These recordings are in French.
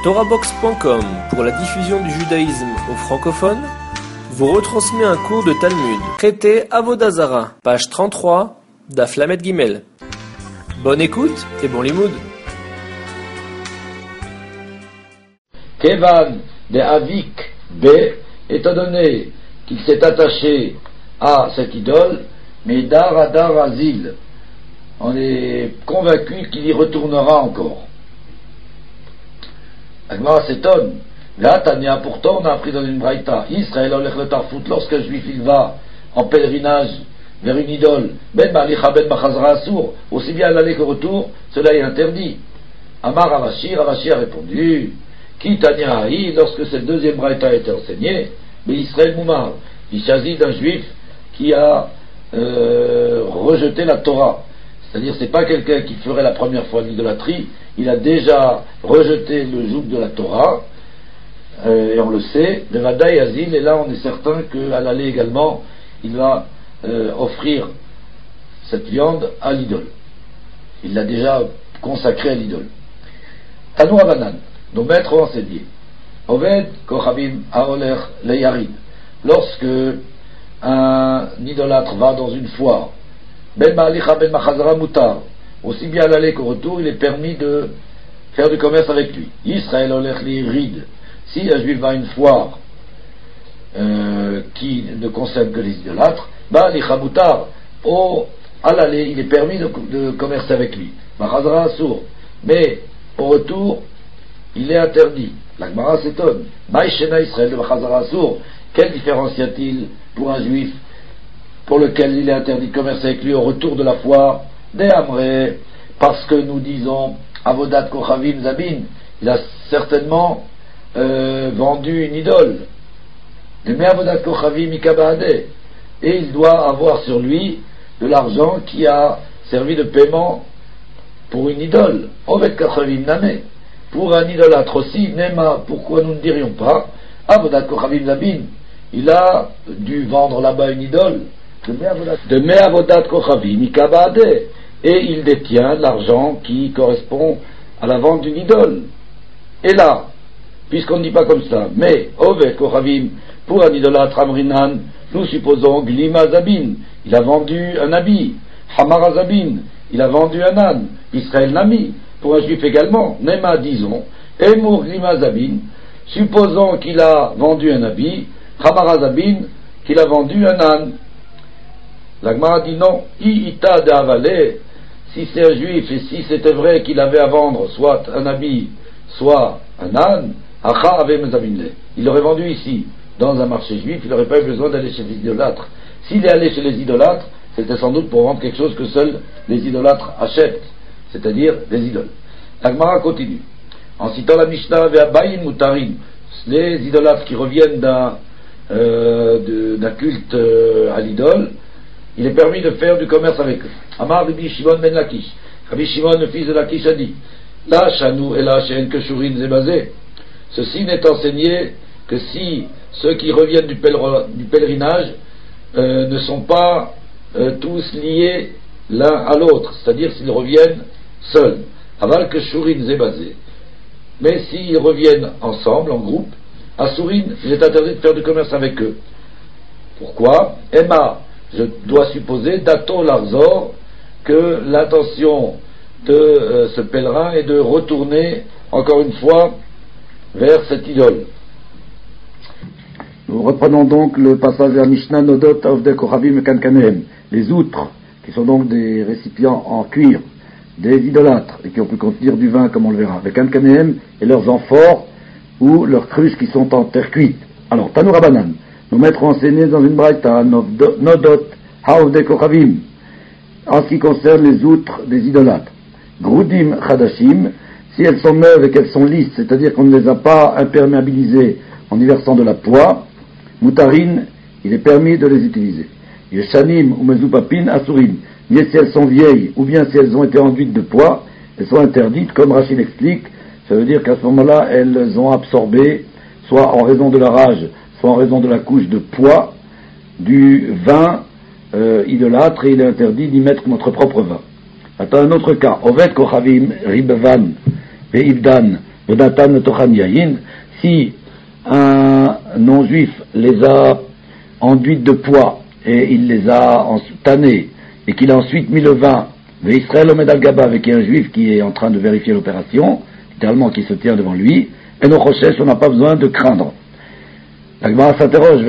TorahBox.com, pour la diffusion du judaïsme aux francophones, vous retransmet un cours de Talmud, traité Avodah Zara, page 33, Daf Lamed Gimel. Bonne écoute et bon limoud. Kevan de Avik B, étant donné qu'il s'est attaché à cette idole, mais Dar Azil, on est convaincu qu'il y retournera encore. Agmara s'étonne. Là, Tania, pourtant, on a appris dans une braïta, Israël olech le tarfout, lorsqu'un juif il va en pèlerinage vers une idole, ben balicha ben bachazra assour, aussi bien à l'aller qu'au retour, cela est interdit. Amar Ravashi a répondu, Ki Tania haï, lorsque cette deuxième braïta a été enseignée, mais Israël moumar, il s'agit d'un juif qui a rejeté la Torah. C'est-à-dire, c'est pas quelqu'un qui ferait la première fois l'idolâtrie, il a déjà rejeté le joug de la Torah, et on le sait, le Vadaï Azil, et là on est certain qu'à l'aller également, il va offrir cette viande à l'idole. Il l'a déjà consacrée à l'idole. Tanou Abanan, nos maîtres ont enseigné, Oved Kochavim Aoler Leyarid, lorsque un idolâtre va dans une foire, Ben Ma'alicha Ben Machazara Mutar, aussi bien à l'aller qu'au retour, il est permis de faire du commerce avec lui. Israël Olech Lirid, si un juif va à une foire qui ne concerne que les idolâtres, Ma'alicha Mutar, à l'aller, il est permis de commercer avec lui. Machazara Assour, mais au retour, il est interdit. La Gemara s'étonne. Maïshena Israël de Machazara Assour, quelle différence y a-t-il pour un juif pour lequel il est interdit de commercer avec lui au retour de la foire? Des Amré, parce que nous disons Avodat Kochavim Zabin, il a certainement vendu une idole. Mais Avodat Kochavim Mikabade, et il doit avoir sur lui de l'argent qui a servi de paiement pour une idole. Ovet Kochavim Name, pour un idolâtre aussi, Nema, pourquoi nous ne dirions pas Avodat Kochavim Zabin, il a dû vendre là-bas une idole de Me'avodat Kochavim Mikabade, et il détient l'argent qui correspond à la vente d'une idole. Et là, puisqu'on ne dit pas comme ça, mais Oved Kochavim, pour un idolâtre Amrinan, nous supposons Glima Zabin, il a vendu un habit, Hamara Zabin, il a vendu un âne, Israël Nami, pour un juif également, Nema disons, Emour Glima Zabin, supposons qu'il a vendu un habit, Hamara Zabin, qu'il a vendu un âne. La Gemara dit non, Ita de Avalé, si c'est un juif et si c'était vrai qu'il avait à vendre soit un habit, soit un âne, Acha avait Mezabinle. Il l'aurait vendu ici, dans un marché juif, il n'aurait pas eu besoin d'aller chez les idolâtres. S'il est allé chez les idolâtres, c'était sans doute pour vendre quelque chose que seuls les idolâtres achètent, c'est-à-dire des idoles. La Gemara continue. En citant la Mishnah, Ve'abayin Mutarin, les idolâtres qui reviennent d'un culte à l'idole, il est permis de faire du commerce avec eux. Amar Rabbi Shimon ben Lakish. Rabbi Shimon, le fils de Lakish, a dit La Shanou et la Shen Keshurin Zebazé. Ceci n'est enseigné que si ceux qui reviennent du pèlerinage ne sont pas tous liés l'un à l'autre, c'est-à-dire s'ils reviennent seuls. Aval Keshurin Zebazé. Mais s'ils reviennent ensemble, en groupe, à Sourin, il est interdit de faire du commerce avec eux. Pourquoi Emma, je dois supposer, dato l'arzor, que l'intention de ce pèlerin est de retourner encore une fois vers cette idole. Nous reprenons donc le passage à Mishnah Nodot Avdei Kochavim et Kankanehem, les outres, qui sont donc des récipients en cuir, des idolâtres, et qui ont pu contenir du vin, comme on le verra, avec Kankanehem et leurs amphores, ou leurs cruches qui sont en terre cuite. Alors, Tanou Rabanan, nos maîtres ont enseigné dans une braïta, Nodot Avdei Kochavim, en ce qui concerne les outres des idolâtres. Groudim Chadashim, si elles sont neuves et qu'elles sont lisses, c'est-à-dire qu'on ne les a pas imperméabilisées en y versant de la poix, Mutarin, il est permis de les utiliser. Yeshanim ou Mezupapin Asurin, mais si elles sont vieilles ou bien si elles ont été enduites de poix, elles sont interdites, comme Rachid explique, ça veut dire qu'à ce moment-là, elles ont absorbé, soit en raison de la rage, soit en raison de la couche de poix, du vin idolâtre, et il est interdit d'y mettre notre propre vin. Attends un autre cas. Oved Kochavim Ribvan Ve'ibdan Vedatan Tochan Yayin, si un non-juif les a enduites de poids et il les a tannés et qu'il a ensuite mis le vin, mais Israël Omed al-Gabav, et qu'il y a un juif qui est en train de vérifier l'opération, littéralement qui se tient devant lui, et nos Rochesh, on n'a pas besoin de craindre. La Gemara s'interroge,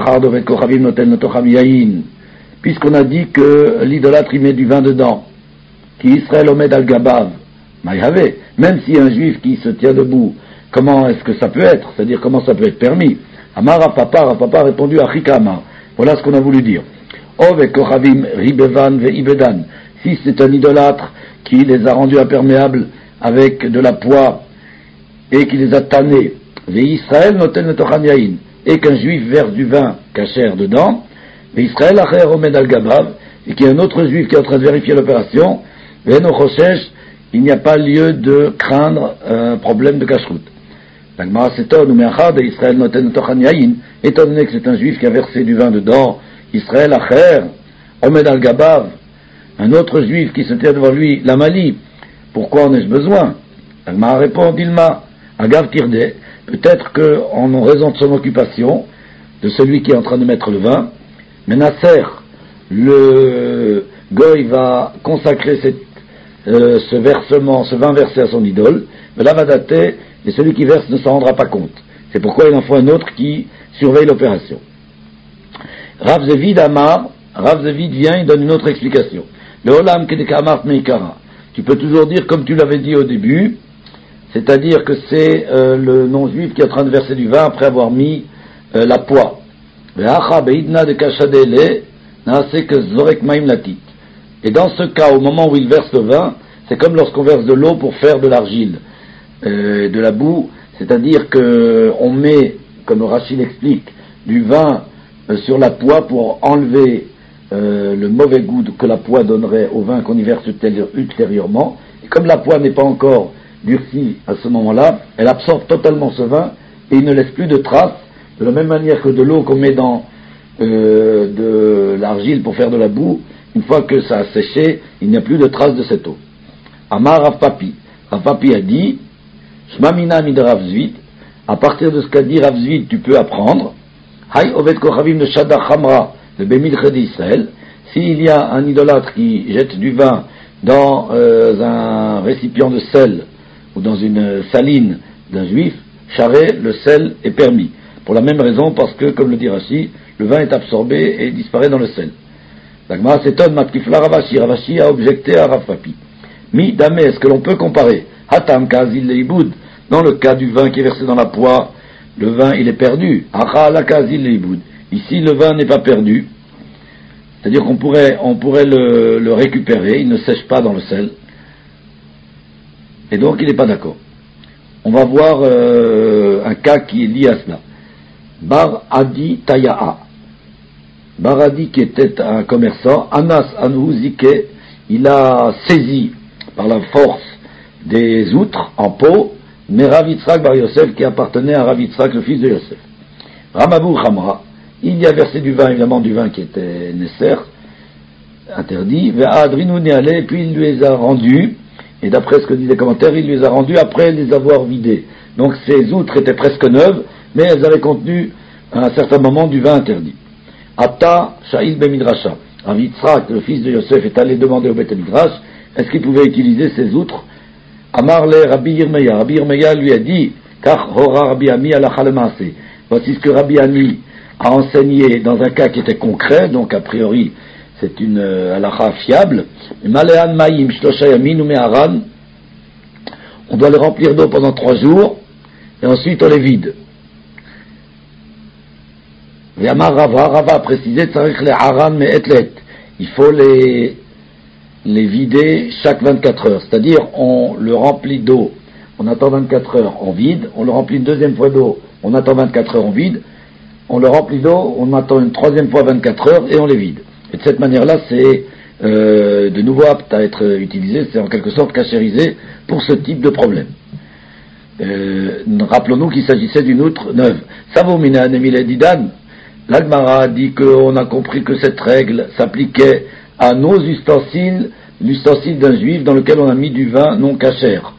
puisqu'on a dit que l'idolâtre il met du vin dedans, qui Israël Omed al-Gabav, même si un juif qui se tient debout, comment est-ce que ça peut être? C'est-à-dire comment ça peut être permis? Amar Papa a répondu à Chikama. Voilà ce qu'on a voulu dire. Si c'est un idolâtre qui les a rendus imperméables avec de la poix et qui les a tannés, Israël noten tochan yain, et qu'un juif verse du vin cachère dedans, Israël acher omed al gabav, et qu'il y a un autre juif qui est en train de vérifier l'opération, il n'y a pas lieu de craindre un problème de cacheroute. La Gemara s'étonne, Israël noten tochan yain, étant donné que c'est un juif qui a versé du vin dedans, Israël acher omed al gabav, un autre juif qui se tient devant lui, la Mali, pourquoi en ai-je besoin? La Gemara répond, Dilma, Agav Tirde, peut-être qu'en raison de son occupation, de celui qui est en train de mettre le vin, Menasser, le Goy va consacrer ce vin versé à son idole, mais la Vadate, et celui qui verse ne s'en rendra pas compte. C'est pourquoi il en faut un autre qui surveille l'opération. Rav Zevid vient, il donne une autre explication. Le Olam Kedekamart Meikara. Tu peux toujours dire comme tu l'avais dit au début, c'est-à-dire que c'est le non-juif qui est en train de verser du vin après avoir mis la poix. Et dans ce cas, au moment où il verse le vin, c'est comme lorsqu'on verse de l'eau pour faire de l'argile, de la boue, c'est-à-dire qu'on met, comme Rachid l'explique, du vin sur la poix pour enlever le mauvais goût que la poix donnerait au vin qu'on y verse ultérieurement. Et comme la poix n'est pas encore durcie à ce moment-là, elle absorbe totalement ce vin et il ne laisse plus de traces, de la même manière que de l'eau qu'on met dans de l'argile pour faire de la boue, une fois que ça a séché, il n'y a plus de traces de cette eau. Amar Rav Papi a dit, Shmamina mid Rav Zvid, à partir de ce qu'a dit Rav Zvid, tu peux apprendre, Hay Oved Kochavim de Shadach Hamra, le Bémilche d'Israël, s'il y a un idolâtre qui jette du vin dans un récipient de sel ou dans une saline d'un juif, charré, le sel est permis. Pour la même raison, parce que, comme le dit Rashi, le vin est absorbé et disparaît dans le sel. La Gemara s'étonne, Matkifla Ravashi. Ravashi a objecté à Rav Papi. Mi Dame, est-ce que l'on peut comparer Hatam Kazil Leiboud, dans le cas du vin qui est versé dans la poix, le vin il est perdu. Acha la Kazil Leiboud. Ici, le vin n'est pas perdu, c'est-à-dire qu'on pourrait le récupérer, il ne sèche pas dans le sel, et donc il n'est pas d'accord. On va voir un cas qui est lié à cela. Bar Adi Taya'a. Bar Adi, qui était un commerçant, Anas Anhu Zike, il a saisi par la force des outres en pot, mais Rav Yitzhak Bar Yosef, qui appartenait à Rav Yitzhak, le fils de Yosef. Ramabou Khamra, il y a versé du vin, évidemment du vin qui était nécessaire, interdit, et puis il lui les a rendus, et d'après ce que disent les commentaires, il les a rendus après les avoir vidés. Donc ces outres étaient presque neuves, mais elles avaient contenu à un certain moment du vin interdit. Ata Sha'il ben Midrasha. Rav Yitzhak, le fils de Yosef, est allé demander au Beth Midrash, est-ce qu'il pouvait utiliser ces outres? Amar le Rabbi Yirmeya. Rabbi Yirmeya lui a dit, Kach hora Rabbi Ami alacha lemase. Voici ce que Rabbi Ami a enseigné dans un cas qui était concret, donc a priori c'est une halakha fiable. Malean Maïm Shlosha Yamin ou Meharan, on doit les remplir d'eau pendant 3 jours, et ensuite on les vide. Yamar Rava a précisé, Tzarich le Haran me etlet. Il faut les vider chaque 24 heures, c'est-à-dire on le remplit d'eau, on attend 24 heures, on vide, on le remplit une deuxième fois d'eau, on attend 24 heures, on vide, on le remplit d'eau, on attend une troisième fois 24 heures et on les vide. Et de cette manière-là, c'est de nouveau apte à être utilisé, c'est en quelque sorte cachérisé pour ce type de problème. Rappelons-nous qu'il s'agissait d'une outre neuve. Savomina Nemile Didan, l'Agmara dit qu'on a compris que cette règle s'appliquait à nos ustensiles, l'ustensile d'un juif dans lequel on a mis du vin non cachère.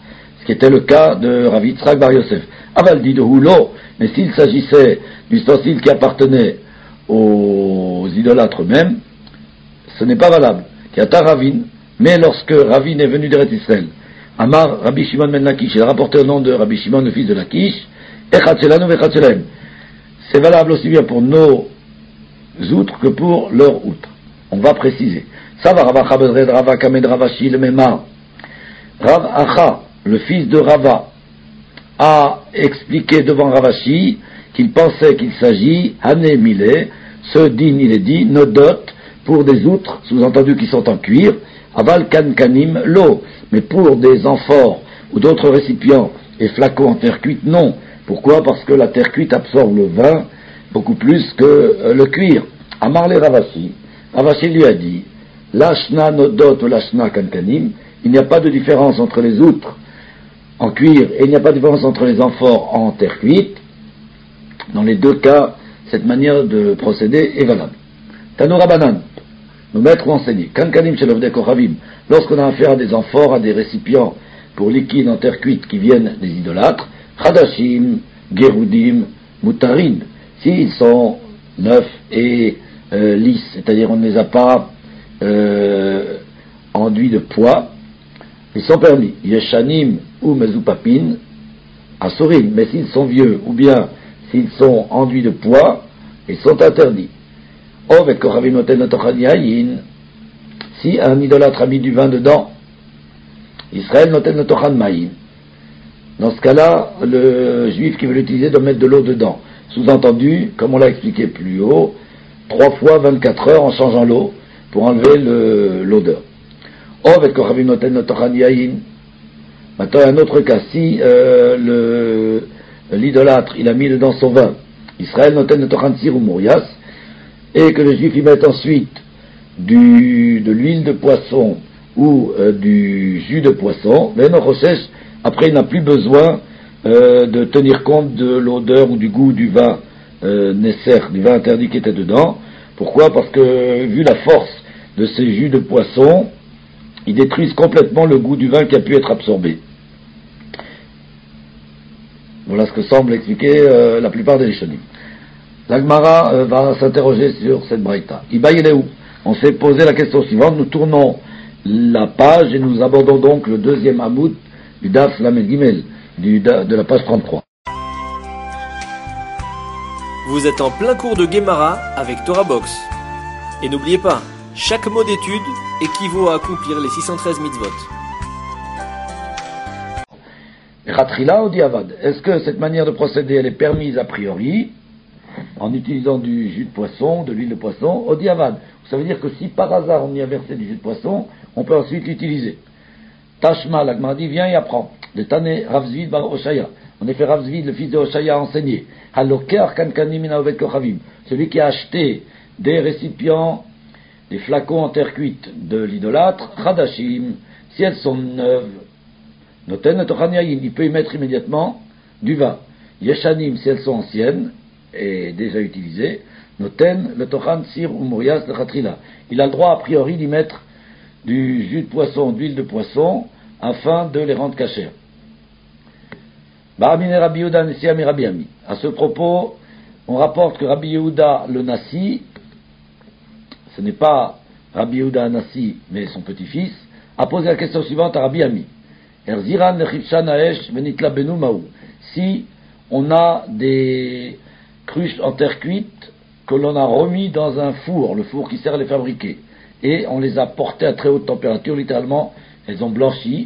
ce qui était le cas de Rav Yitzhak Bar Yosef. Aval dit de Hulo, mais s'il s'agissait d'ustensiles qui appartenaient aux idolâtres eux-mêmes, ce n'est pas valable. Kiata Ravin, mais lorsque Ravin est venu d'Eretz Israël, Amar Rabbi Shimon ben Lakish, il a rapporté au nom de Rabbi Shimon, le fils de Lakish, Echad Shelanu v'Echad Shelem. C'est valable aussi bien pour nos outres que pour leurs outres. On va préciser. Ça va Rava Chabedred, Rava Kamed, Ravashi, le Memar. Rav Acha, le fils de Rava, a expliqué devant Ravashi qu'il pensait qu'il s'agit, Hané Milé, ce din il est dit, Nodot, pour des outres, sous-entendu qui sont en cuir, Aval Kankanim, l'eau, mais pour des amphores ou d'autres récipients et flacons en terre cuite, non. Pourquoi? Parce que la terre cuite absorbe le vin beaucoup plus que le cuir. Amarle Ravashi, Ravashi lui a dit, Lashna Nodot ou Lashna Kankanim, il n'y a pas de différence entre les outres en cuir et il n'y a pas de différence entre les amphores en terre cuite. Dans les deux cas, cette manière de procéder est valable. Tanoura Banan, nos maîtres ont enseigné, Kankanim chez l'Ovdei Kochavim, lorsqu'on a affaire à des amphores, à des récipients pour liquide en terre cuite qui viennent des idolâtres, Chadashim, Gerudim, Mutarin, s'ils sont neufs et lisses, c'est-à-dire on ne les a pas enduits de poids, ils sont permis. Yeshanim ou Mezupapin, Asurim, mais s'ils sont vieux ou bien s'ils sont enduits de poids, ils sont interdits. Ovet Kochavim noten notochan yayin, si un idolâtre a mis du vin dedans, Israël noten notochan maïn. Dans ce cas-là, le juif qui veut l'utiliser doit mettre de l'eau dedans. Sous-entendu, comme on l'a expliqué plus haut, 3 fois 24 heures en changeant l'eau pour enlever l'odeur. Ovet Kochavim noten notochan yayin. Maintenant, un autre cas, si l'idolâtre, il a mis dedans son vin, Israël noten notochan sir ou mourias, et que le juif y mette ensuite de l'huile de poisson ou du jus de poisson, après il n'a plus besoin de tenir compte de l'odeur ou du goût du vin Nesser, du vin interdit qui était dedans. Pourquoi? Parce que vu la force de ces jus de poisson, ils détruisent complètement le goût du vin qui a pu être absorbé. Voilà ce que semble expliquer la plupart des Rishonim. La Gemara va s'interroger sur cette braïta. Ibaïléou. On s'est posé la question suivante. Nous tournons la page et nous abordons donc le deuxième hamoud du Daf Lamed Gimel, de la page 33. Vous êtes en plein cours de Gemara avec Torah Box. Et n'oubliez pas, chaque mot d'étude équivaut à accomplir les 613 mitzvot. Est-ce que cette manière de procéder elle est permise a priori en utilisant du jus de poisson, de l'huile de poisson, au diavad? Ça veut dire que si par hasard on y a versé du jus de poisson, on peut ensuite l'utiliser. Tashma, la Gemara dit, viens et apprends. De Tane Rav Zvid bar Oshaya. En effet, Rav Zvid, le fils de Oshaya, a enseigné. Haloker kankanim min haovet kochavim. Celui qui a acheté des récipients, des flacons en terre cuite de l'idolâtre, Chadashim, si elles sont neuves, Noten notochan yayin, il peut y mettre immédiatement du vin. Yeshanim, si elles sont anciennes et déjà utilisées, Noten notochan sir ou mourias de chatrila. Il a le droit a priori d'y mettre du jus de poisson, d'huile de poisson, afin de les rendre cachères. Ba'amine Rabbi Yehuda Nasi Ami Rabbi Ami. À ce propos, on rapporte que Rabbi Yehuda le Nasi, ce n'est pas Rabbi Yehuda Nasi, mais son petit-fils, a posé la question suivante à Rabbi Ami. Erziran lechivshan haesh venitla benu maou. Si on a des cruches en terre cuite que l'on a remis dans un four, le four qui sert à les fabriquer, et on les a portées à très haute température, littéralement, elles ont blanchi,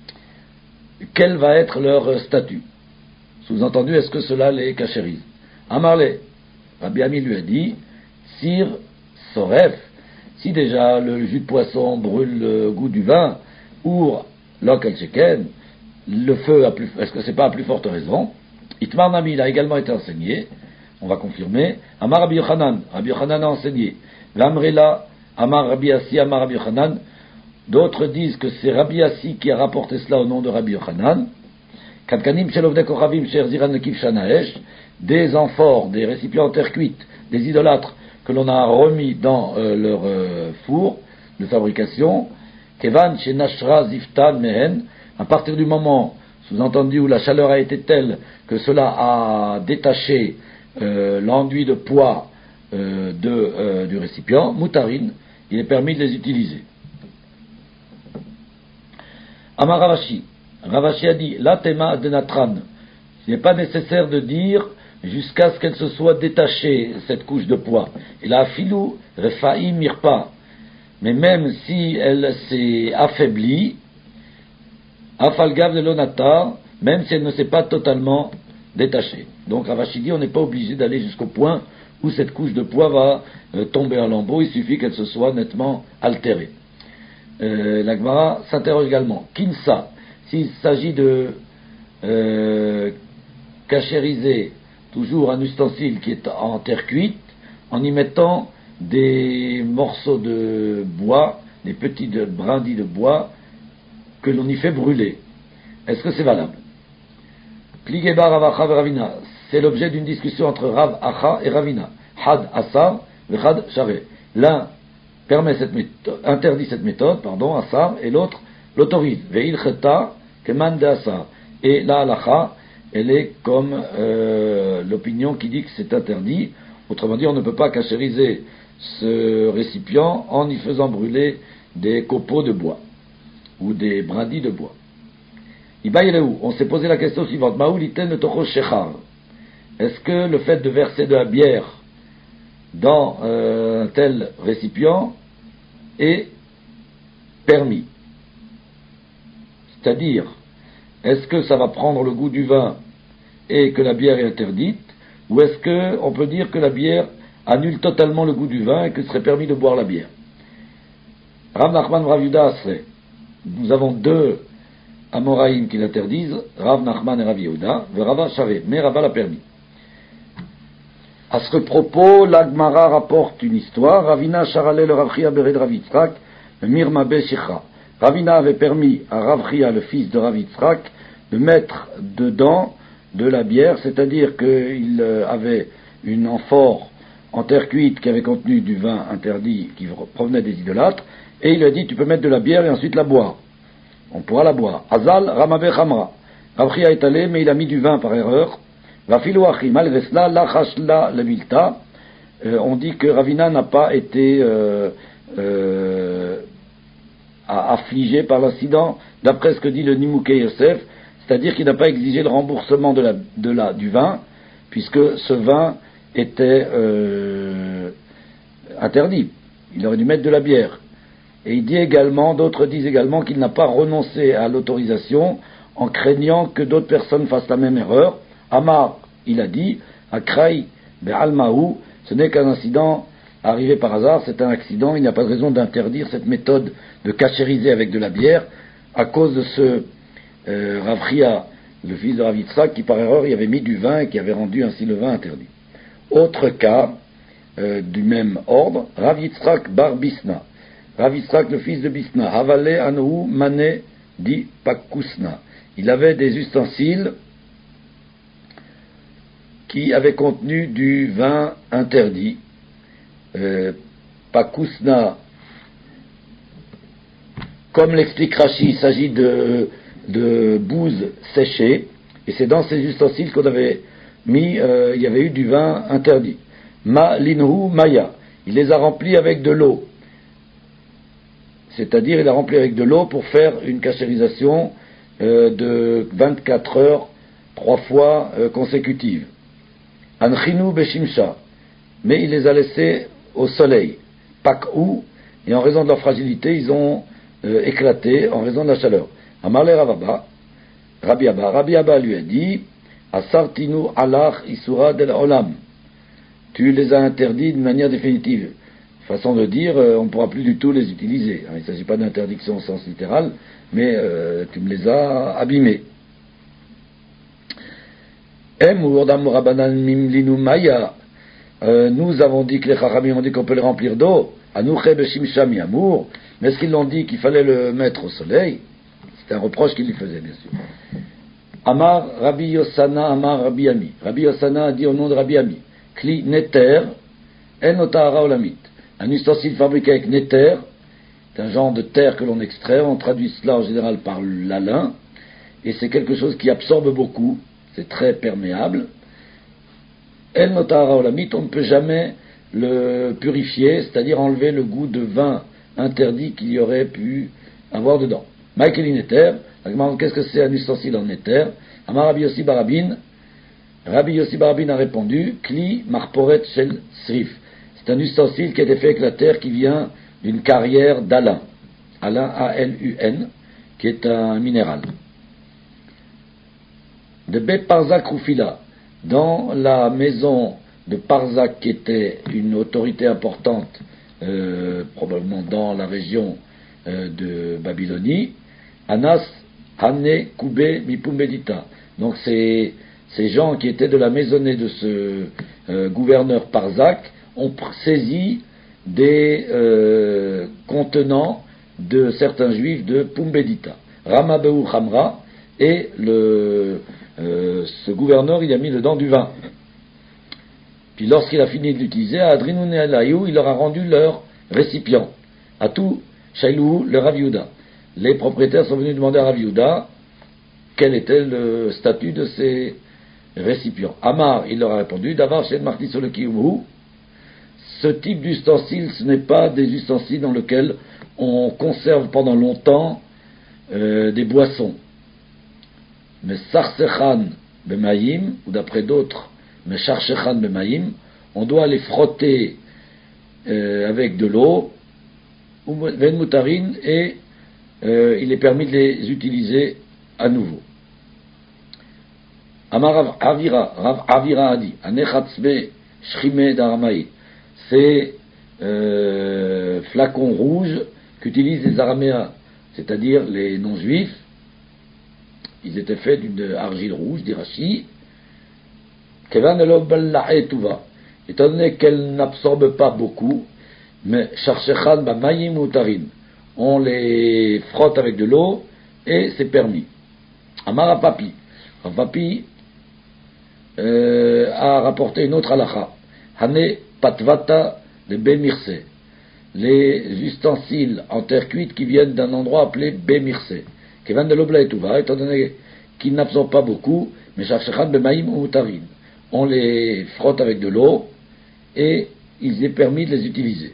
quel va être leur statut? Sous-entendu, est-ce que cela les cachérise? Amarle, Rabbi Ami lui a dit, Sir Soref, si déjà le jus de poisson brûle le goût du vin, ou l'okel sheken, le feu est-ce que c'est pas à plus forte raison? Itmar Nami, il a également été enseigné, on va confirmer. Amar Rabbi Yochanan a enseigné. L'Amrela, Amar Rabbi Assi, Amar Rabbi Yochanan. D'autres disent que c'est Rabbi Assi qui a rapporté cela au nom de Rabbi Yochanan. Katkanim shelovdei kochavim she'erziran lekif shanaesh, des amphores, des récipients en terre cuite, des idolâtres que l'on a remis dans leur four de fabrication. Kevan shenashra ziftan mehen, à partir du moment, sous-entendu où la chaleur a été telle que cela a détaché l'enduit de poids du récipient, moutarine, il est permis de les utiliser. Amar Ravashi, Ravashi a dit, la tema de natran, il n'est pas nécessaire de dire jusqu'à ce qu'elle se soit détachée, cette couche de poids. Et la filou, refa'i mirpa, mais même si elle s'est affaiblie, afalgav de l'onata, même si elle ne s'est pas totalement détachée. Donc Ravashi dit, on n'est pas obligé d'aller jusqu'au point où cette couche de poids va tomber en lambeaux, il suffit qu'elle se soit nettement altérée. La Gemara s'interroge également. Kinsa, s'il s'agit de cachériser toujours un ustensile qui est en terre cuite, en y mettant des morceaux de bois, des petites brindilles de bois, que l'on y fait brûler. Est-ce que c'est valable? Kligeba Rav Acha Ravina, c'est l'objet d'une discussion entre Rav Acha et Ravina. Had Asar, Had Share. L'un interdit cette méthode, Asar, et l'autre l'autorise. Ve'il Cheta, Keman de Asar. Et la halacha, elle est comme l'opinion qui dit que c'est interdit. Autrement dit, on ne peut pas cachériser ce récipient en y faisant brûler des copeaux de bois ou des brindilles de bois. On s'est posé la question suivante. Est-ce que le fait de verser de la bière dans un tel récipient est permis? C'est-à-dire, est-ce que ça va prendre le goût du vin et que la bière est interdite, ou est-ce qu'on peut dire que la bière annule totalement le goût du vin et que ce serait permis de boire la bière? Rav Nachman Rav Yehuda Asre. Nous avons deux Amoraïm qui l'interdisent, Rav Nachman et Rav Yehuda, Rava Shave, mais Rava l'a permis. À ce propos, l'Agmara rapporte une histoire. Ravina Charale le Rav Chia Bered Rav Yitzhak, le Mirma Beshicha. Ravina avait permis à Rav Chia, le fils de Rav Yitzhak, de mettre dedans de la bière, c'est-à-dire qu'il avait une amphore en terre cuite qui avait contenu du vin interdit qui provenait des idolâtres, et il lui a dit, tu peux mettre de la bière et ensuite la boire. On pourra la boire. Azal Ramabe Chamra. Rav Chia est allé, mais il a mis du vin par erreur. Vafilu Achi, malgré cela, Lachashla le Milta. On dit que Ravina n'a pas été affligé par l'incident, d'après ce que dit le Nimukei Yosef, c'est-à-dire qu'il n'a pas exigé le remboursement du vin, puisque ce vin était interdit. Il aurait dû mettre de la bière. Et il dit également, d'autres disent également qu'il n'a pas renoncé à l'autorisation en craignant que d'autres personnes fassent la même erreur. Amar, il a dit, Akraï be'almahu, ce n'est qu'un incident arrivé par hasard, c'est un accident, il n'y a pas de raison d'interdire cette méthode de cachériser avec de la bière à cause de ce Rav Chia, le fils de Rav Yitzhak, qui par erreur y avait mis du vin et qui avait rendu ainsi le vin interdit. Autre cas du même ordre, Rav Yitzhak bar Bisna. Rav Yitzhak, le fils de Bisna, Havale Anohu Mane di Pakusna. Il avait des ustensiles qui avaient contenu du vin interdit. Pakusna, comme l'explique Rashi, il s'agit de bouse séchée, et c'est dans ces ustensiles qu'on avait mis, il y avait eu du vin interdit. Ma linhu maya, il les a remplis avec de l'eau. C'est-à-dire, il a rempli avec de l'eau pour faire une cachérisation de 24 heures, 3 fois consécutives. Anchinu beshimsha, mais il les a laissés au soleil. Pak'ou, et en raison de leur fragilité, ils ont éclaté en raison de la chaleur. Amarle Ravaba, Rabbi Abba lui a dit, Asartinu alach isura del olam. Tu les as interdits de manière définitive. Façon de dire, on ne pourra plus du tout les utiliser. Il ne s'agit pas d'interdiction au sens littéral, mais tu me les as abîmés. Nous avons dit que les Chachamim ont dit qu'on peut les remplir d'eau. Mais est-ce qu'ils l'ont dit qu'il fallait le mettre au soleil? C'est un reproche qu'il lui faisait, bien sûr. Amar Rabbi Yossana, Amar Rabbi Ami. Rabbi Yossana a dit au nom de Rabbi Ami, Kli neter, en otahara olamit. Un ustensile fabriqué avec neter, c'est un genre de terre que l'on extrait, on traduit cela en général par la lin, et c'est quelque chose qui absorbe beaucoup, c'est très perméable. El Notara Olamit, on ne peut jamais le purifier, c'est-à-dire enlever le goût de vin interdit qu'il y aurait pu avoir dedans. Michael Neter, qu'est-ce que c'est un ustensile en éther? Amar Rabbi Yossi Barabin, Rabbi Yossi Barabin a répondu, Kli Marporet Shel Srif. C'est un ustensile qui a été fait avec la terre qui vient d'une carrière d'Alun, Alun A-L-U-N, qui est un minéral. De Bet Parzak Roufila, dans la maison de Parzak, qui était une autorité importante, probablement dans la région de Babylonie, Anas Hane Koubé Mipumbedita. Donc ces gens qui étaient de la maisonnée de ce gouverneur Parzak ont saisi des contenants de certains juifs de Pumbedita. Ramabeu Khamra, et ce gouverneur il a mis dedans du vin. Puis lorsqu'il a fini de l'utiliser, à Adrinoun et Alayou, il leur a rendu leur récipient. À tout Shailou, le Rav Yehuda. Les propriétaires sont venus demander à Rav Yehuda quel était le statut de ces récipients. Amar, il leur a répondu, d'avoir chez Marti sur le Kiyumhu, ce type d'ustensile, ce n'est pas des ustensiles dans lesquels on conserve pendant longtemps des boissons. Mais Sarsekhan Bemaïm, ou d'après d'autres, mais Charshechan Bemaïm, on doit les frotter avec de l'eau, ou Ven Moutarine, et il est permis de les utiliser à nouveau. Amar Rav Avira a dit, Anechatzbe Shrime d'Aramaï, ces flacons rouges qu'utilisent les Araméens, c'est-à-dire les non-juifs. Ils étaient faits d'une argile rouge, d'irachi. Étant donné qu'elle n'absorbe pas beaucoup, mais Charshechan Bamayim Utarin, on les frotte avec de l'eau et c'est permis. Amar Papi, Papi a rapporté une autre halakha. Hane Patvata de Bemirse, les ustensiles en terre cuite qui viennent d'un endroit appelé Bemirse. Kevan de l'obla et tuva, étant donné qu'ils n'absorbent pas beaucoup, mais Charshechan Bemaïm ou Utarin, on les frotte avec de l'eau et il est permis de les utiliser.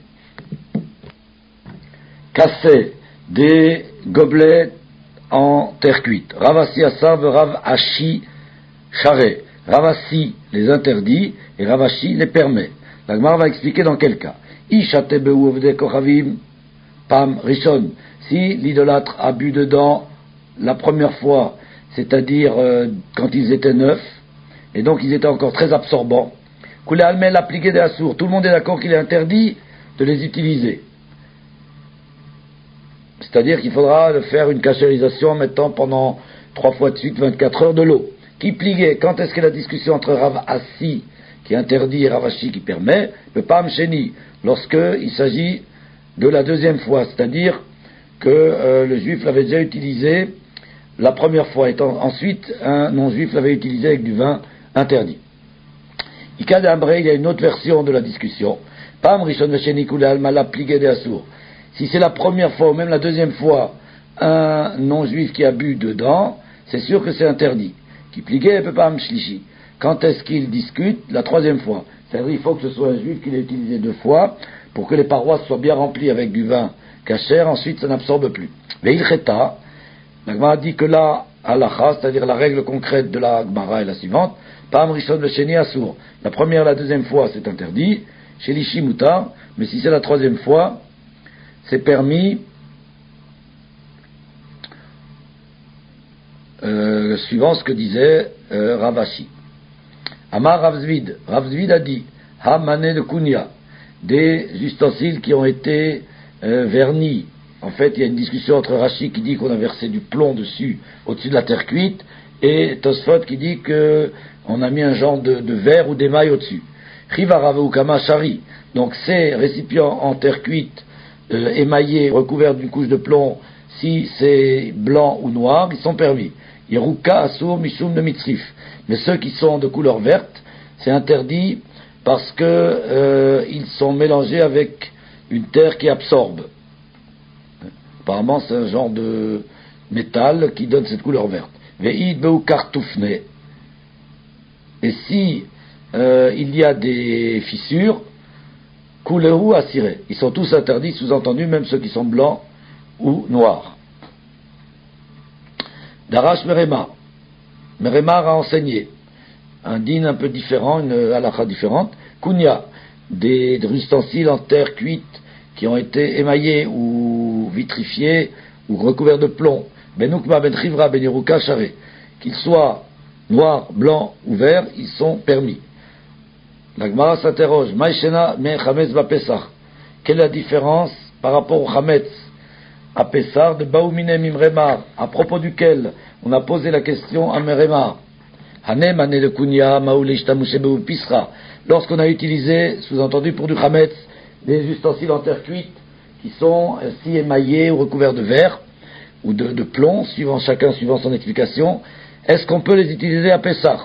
Cassé, des gobelets en terre cuite. Ravasi Asav, Rav Ashi Charé. Ravasi les interdit et Ravashi les permet. La Gemara va expliquer dans quel cas. Ishate be'u ovde kochavim pam rishon. Si l'idolâtre a bu dedans la première fois, c'est-à-dire quand ils étaient neufs, et donc ils étaient encore très absorbants, Koulé Almel appliqué des Assour, tout le monde est d'accord qu'il est interdit de les utiliser. C'est-à-dire qu'il faudra faire une cachérisation en mettant pendant 3 fois de suite 24 heures de l'eau. Qui pliait, quand est-ce que la discussion entre Rav Assi qui interdit et Rav Ashi qui permet, le Pam Sheni, lorsqu'il s'agit de la deuxième fois, c'est-à-dire que le juif l'avait déjà utilisé la première fois, et ensuite un non-juif l'avait utilisé avec du vin interdit. Ika d'Ambré, il y a une autre version de la discussion. Pam Rishon Vesheni Kule Alma la pligé de Assour. Si c'est la première fois ou même la deuxième fois un non-juif qui a bu dedans, c'est sûr que c'est interdit. Qui pligé peut pas Shlishi. Quand est-ce qu'il discute? La troisième fois. C'est-à-dire il faut que ce soit un juif qui l'ait utilisé 2 fois pour que les parois soient bien remplies avec du vin kasher, ensuite ça n'absorbe plus. Mais il cheta, la Gemara dit que là, halacha, c'est-à-dire la règle concrète de la Gemara est la suivante, Pam Rishon le Sheni Assour. La première, la deuxième fois, c'est interdit, chez l'Ishi Moutar, mais si c'est la troisième fois, c'est permis, suivant ce que disait Rav Ashi. Amar Rav Zvid a dit, Ha mané de Kunya, des ustensiles qui ont été vernis. En fait, il y a une discussion entre Rashi qui dit qu'on a versé du plomb dessus, au-dessus de la terre cuite, et Tosfot qui dit qu'on a mis un genre de verre ou d'émail au-dessus. Riva Rav Kama Shari. Donc ces récipients en terre cuite, émaillés, recouverts d'une couche de plomb, si c'est blanc ou noir, ils sont permis. Yeruka Asur Mishum de Mitzrif. Mais ceux qui sont de couleur verte, c'est interdit parce que ils sont mélangés avec une terre qui absorbe. Apparemment, c'est un genre de métal qui donne cette couleur verte. ve'id beukar tufne. Et si il y a des fissures, kulehu asiré. Ils sont tous interdits, sous-entendu, même ceux qui sont blancs ou noirs. Darash Merema. Meremar a enseigné un din un peu différent, une halakha différente. Kunya, des ustensiles en terre cuite qui ont été émaillés ou vitrifiés ou recouverts de plomb. Benukma ben chivra ben yeruka charé. Qu'ils soient noirs, blancs ou verts, ils sont permis. La Gemara s'interroge, Maïshena men chametz ba Pesach. Quelle est la différence par rapport au chametz à Pessah de Baoumine Mimremar, à propos duquel on a posé la question à Meremar. Hanem ane de Kunya, Maoulishtamushe Beu Pisra. Lorsqu'on a utilisé, sous-entendu pour du chametz, des ustensiles en terre cuite qui sont ainsi émaillés ou recouverts de verre ou de plomb, suivant son explication, est-ce qu'on peut les utiliser à Pessah?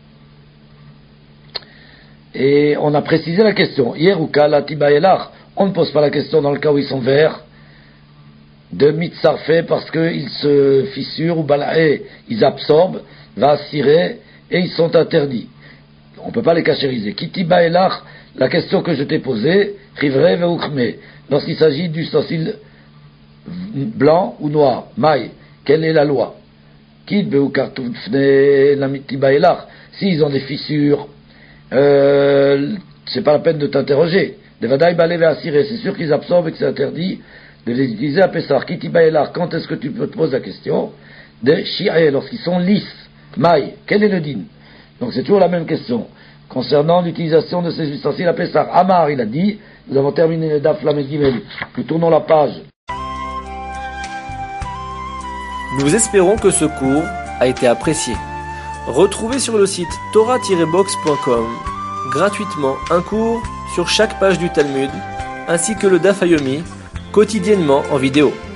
Et on a précisé la question. Yeruka la tibaelach. On ne pose pas la question dans le cas où ils sont verts, de mitzarfé parce qu'ils se fissurent ou balaé, ils absorbent, va cirer et ils sont interdits. On ne peut pas les cachériser. Kitiba elach, la question que je t'ai posée, rivre veukhme, lorsqu'il s'agit d'ustensiles blancs ou noirs, maï, quelle est la loi? Kit beukartufne la mitiba elach, s'ils ont des fissures, c'est pas la peine de t'interroger. De vadaï balé ve cirer, c'est sûr qu'ils absorbent et que c'est interdit de les utiliser à Pessah. Kitiba elach, quand est-ce que tu peux te poser la question? De shi'e, lorsqu'ils sont lisses. Maï, quel est le din? Donc c'est toujours la même question concernant l'utilisation de ces ustensiles à Pessah. Amar, il a dit, nous avons terminé le daf Lamed Gimel, nous tournons la page. Nous espérons que ce cours a été apprécié. Retrouvez sur le site torah-box.com gratuitement un cours sur chaque page du Talmud, ainsi que le daf Yomi, quotidiennement en vidéo.